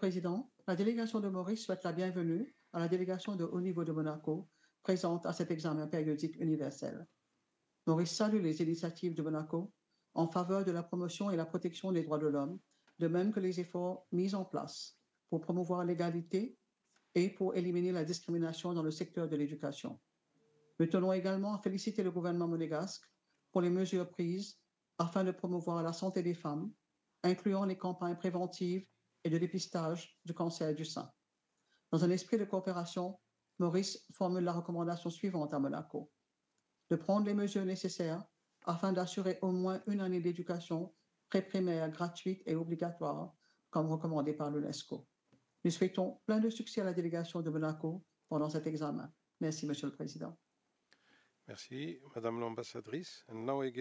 Président, la délégation de Maurice souhaite la bienvenue à la délégation de haut niveau de Monaco présente à cet examen périodique universel. Maurice salue les initiatives de Monaco en faveur de la promotion et la protection des droits de l'homme, de même que les efforts mis en place pour promouvoir l'égalité et pour éliminer la discrimination dans le secteur de l'éducation. Nous tenons également à féliciter le gouvernement monégasque pour les mesures prises afin de promouvoir la santé des femmes, incluant les campagnes préventives et de dépistage du cancer du sein. Dans un esprit de coopération, Maurice formule la recommandation suivante à Monaco: de prendre les mesures nécessaires afin d'assurer au moins une année d'éducation pré-primaire gratuite et obligatoire, comme recommandé par l'UNESCO. Nous souhaitons plein de succès à la délégation de Monaco pendant cet examen. Merci, Monsieur le Président. Merci, Madame l'ambassadrice. And now I give